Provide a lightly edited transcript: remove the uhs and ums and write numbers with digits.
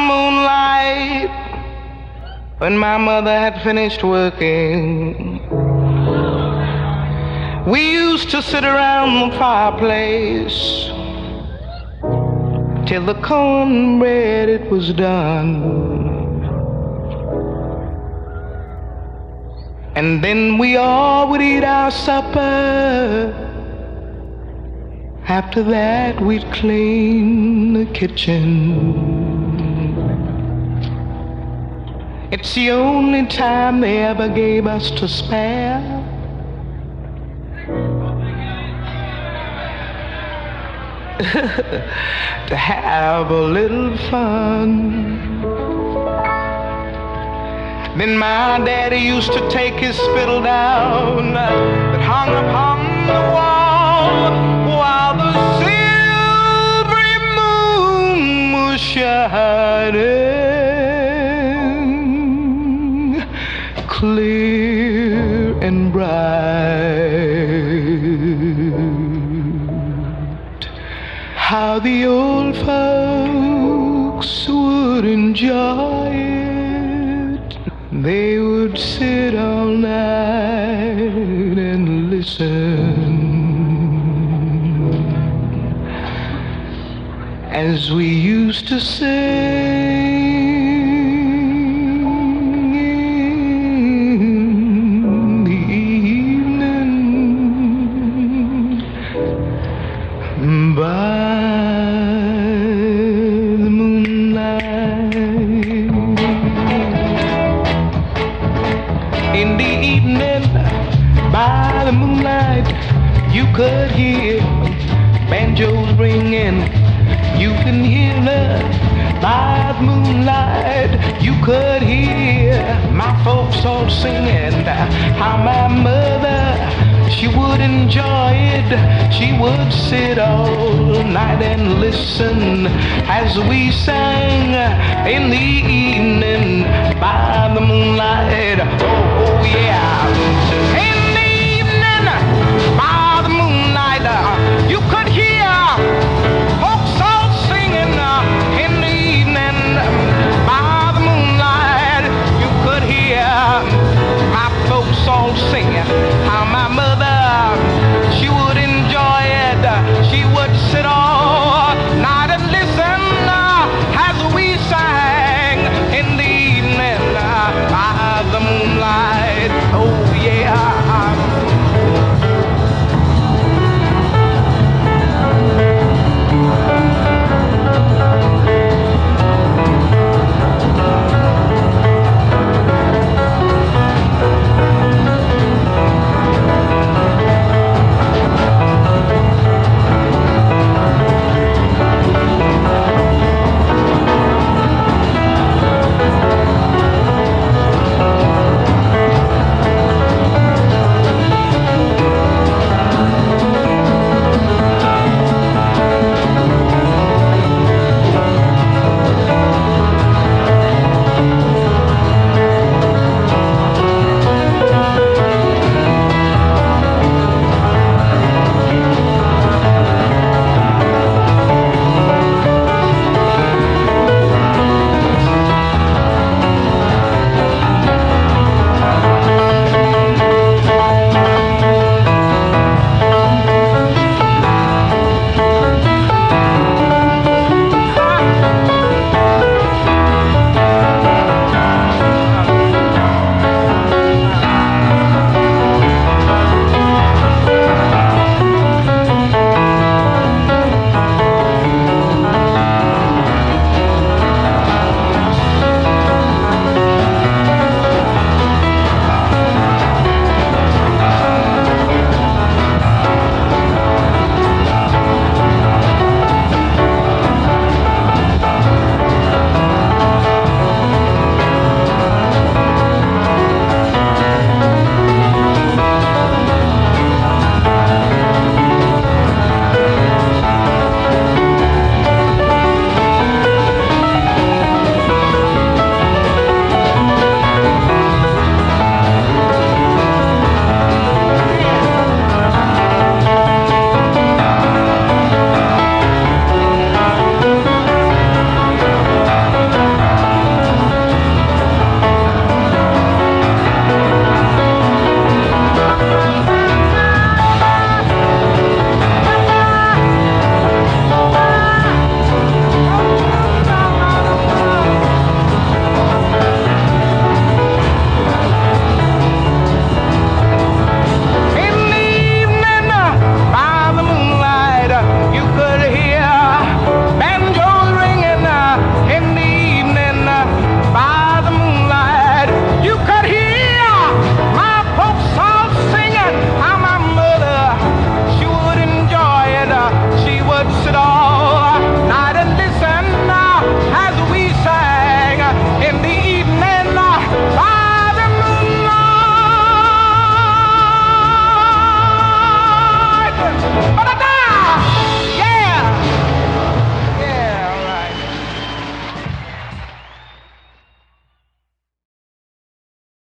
moonlight, when my mother had finished working, we used to sit around the fireplace till the cornbread it was done. And then we all would eat our supper. After that we'd clean the kitchen. It's the only time they ever gave us to spare. To have a little fun. Then my daddy used to take his fiddle down that hung upon the wall while the silvery moon was shining clear and bright. How the old folks would enjoy it. They would sit all night and listen as we used to sing in the evening by the moonlight. In the evening, by the moonlight, you could hear banjos ringing. You can hear the by the moonlight. You could hear my folks all singing. How my mother, she would enjoy it. She would sit all night and listen as we sang in the evening by the moonlight. Oh, oh yeah.